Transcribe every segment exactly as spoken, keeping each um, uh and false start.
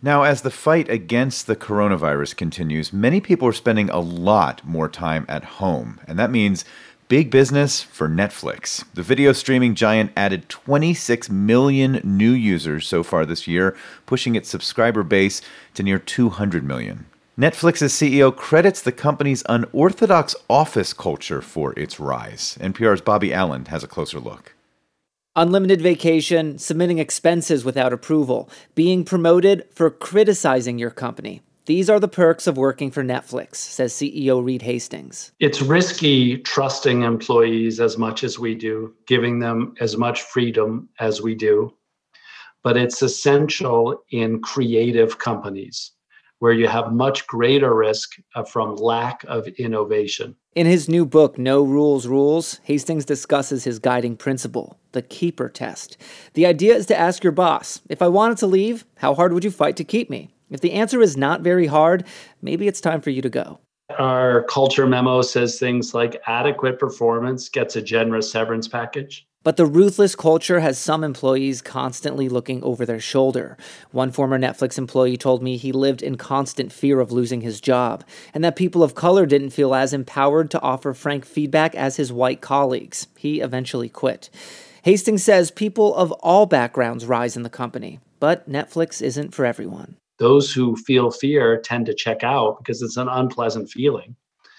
Now, as the fight against the coronavirus continues, many people are spending a lot more time at home, and that means big business for Netflix. The video streaming giant added twenty-six million new users so far this year, pushing its subscriber base to near two hundred million. Netflix's C E O credits the company's unorthodox office culture for its rise. N P R's Bobby Allen has a closer look. Unlimited vacation, submitting expenses without approval, being promoted for criticizing your company. These are the perks of working for Netflix, says C E O Reed Hastings. It's risky trusting employees as much as we do, giving them as much freedom as we do. But it's essential in creative companies where you have much greater risk from lack of innovation. In his new book, No Rules Rules, Hastings discusses his guiding principle, the keeper test. The idea is to ask your boss, if I wanted to leave, how hard would you fight to keep me? If the answer is not very hard, maybe it's time for you to go. Our culture memo says things like adequate performance gets a generous severance package. But the ruthless culture has some employees constantly looking over their shoulder. One former Netflix employee told me he lived in constant fear of losing his job, and that people of color didn't feel as empowered to offer frank feedback as his white colleagues. He eventually quit. Hastings says people of all backgrounds rise in the company, but Netflix isn't for everyone. Those who feel fear tend to check out because it's an unpleasant feeling.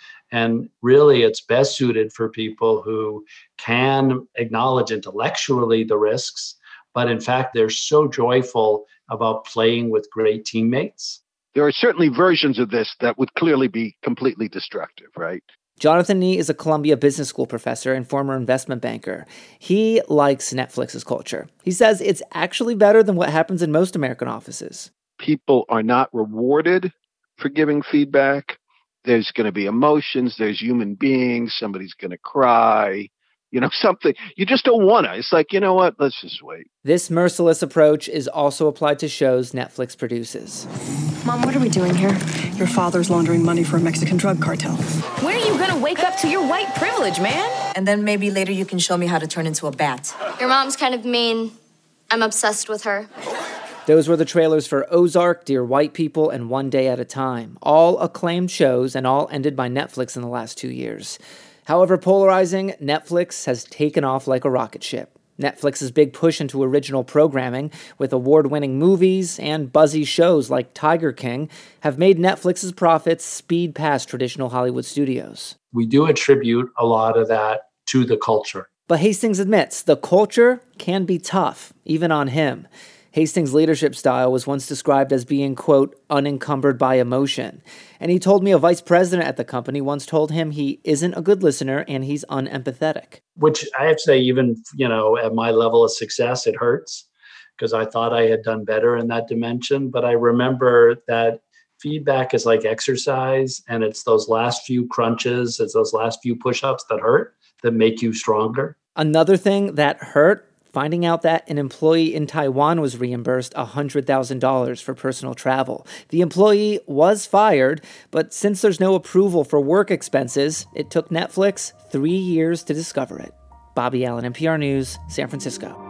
And really, it's best suited for people who can acknowledge intellectually the risks, but in fact, they're so joyful about playing with great teammates. There are certainly versions of this that would clearly be completely destructive, right? Jonathan Nee is a Columbia Business School professor and former investment banker. He likes Netflix's culture. He says it's actually better than what happens in most American offices. People are not rewarded for giving feedback. There's going to be emotions. There's human beings. Somebody's going to cry. You know, something. You just don't want to. It's like, you know what? Let's just wait. This merciless approach is also applied to shows Netflix produces. Mom, what are we doing here? Your father's laundering money for a Mexican drug cartel. When are you going to wake up to your white privilege, man? And then maybe later you can show me how to turn into a bat. Your mom's kind of mean. I'm obsessed with her. Those were the trailers for Ozark, Dear White People, and One Day at a Time, all acclaimed shows and all ended by Netflix in the last two years. However polarizing, Netflix has taken off like a rocket ship. Netflix's big push into original programming, with award-winning movies and buzzy shows like Tiger King, have made Netflix's profits speed past traditional Hollywood studios. We do attribute a lot of that to the culture. But Hastings admits the culture can be tough, even on him. Hastings' leadership style was once described as being, quote, unencumbered by emotion. And he told me a vice president at the company once told him he isn't a good listener and he's unempathetic. Which I have to say, even, you know, at my level of success, it hurts because I thought I had done better in that dimension. But I remember that feedback is like exercise, and it's those last few crunches, it's those last few push-ups that hurt, that make you stronger. Another thing that hurt, finding out that an employee in Taiwan was reimbursed one hundred thousand dollars for personal travel. The employee was fired, but since there's no approval for work expenses, it took Netflix three years to discover it. Bobby Allen, N P R News, San Francisco.